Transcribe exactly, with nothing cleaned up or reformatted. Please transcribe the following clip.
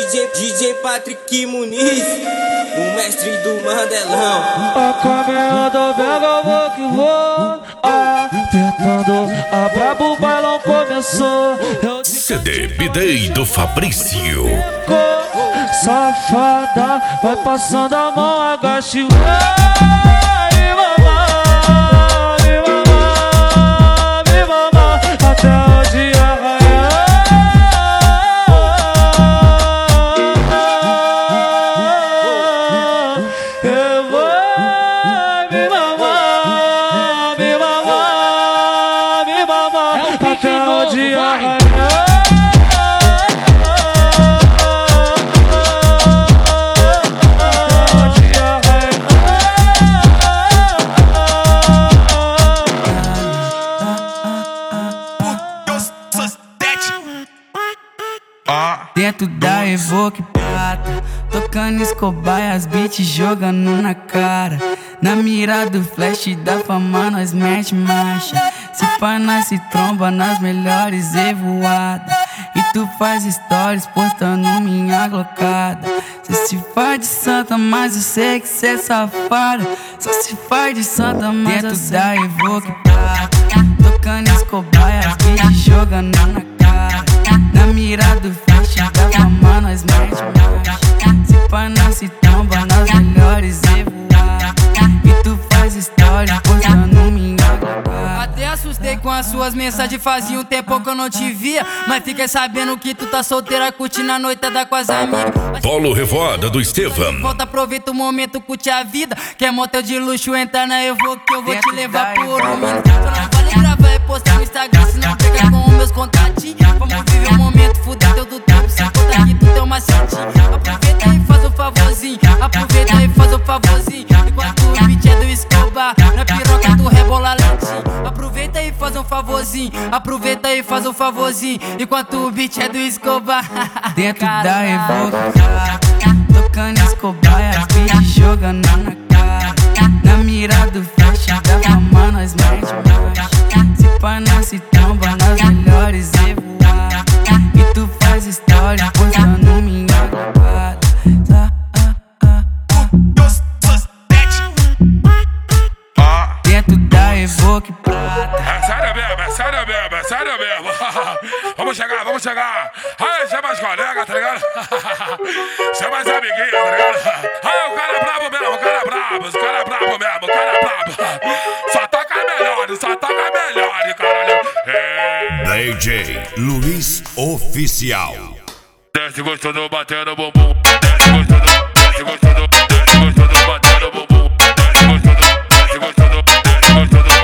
J, D J Patrick Muniz, o mestre do Mandelão. A caminhada pega, eu vou que vou. Apertando a brabo, o bailão começou. C D Bidei do Fabrício. Safada, vai passando a mão, agache. Dentro da Evoque prata, tocando Escobar, as beats jogando na cara. Na mira do flash da fama nós mete marcha. Se pá nós se tromba nas melhores evoadas. E tu faz stories postando minha glocada. Cê se faz de santa, mas eu sei que cê é safada. Só se faz de santa, mas dentro da Evoque prata, tocando Escobar, as beats jogando na cara. Na mira do flash da fama nós mete marcha. Se pá nós se tromba nas melhores evoadas. E tu faz stories postando minha glocada. Até assustei com as suas mensagens, fazia um tempo que eu não te via. Mas fiquei sabendo que tu tá solteira, curtindo a noitada com as amigas. Polo Revoada do Estevam. Volta, aproveita o momento, curte a vida. Quer motel de luxo, entra na Evoque que eu vou te levar por um minuto. Só não vale gravar e postar no Instagram, se não pega com os meus contatinhos. Vamos viver o momento, fuder teu do tempo, sem contar que tu tem uma setinha. Aproveita e faz o favorzinho, aproveita e faz o favorzinho. Enquanto o beat é do Escobar, na piroca tu rebola lentinho. Aproveita e faz um favorzinho, aproveita e faz um favorzinho. Enquanto o beat é do Escobar. Dentro da Evoque, tocando Escobar, as beats jogando na cara. Na mira do flash da fama nós mete marcha. Se pá nós se tromba nas melhores evoadas. E tu faz história postando minha glocada. Dentro da Evoque prata. É sério mesmo, é sério mesmo, é sério mesmo. Vamos chegar, vamos chegar. Aí, chama as colegas, tá ligado? Chama as amiguinhas, tá ligado? Aí, o cara é brabo mesmo, o cara é brabo, o cara é brabo mesmo, o cara é brabo. Só toca melhor, só toca melhor, caralho. É. D J Luiz Oficial. Desce gostoso batendo bumbum. Desce gostoso, desce gostoso, desce gostoso batendo bumbum. Desce gostoso, desce gostoso, desce gostoso.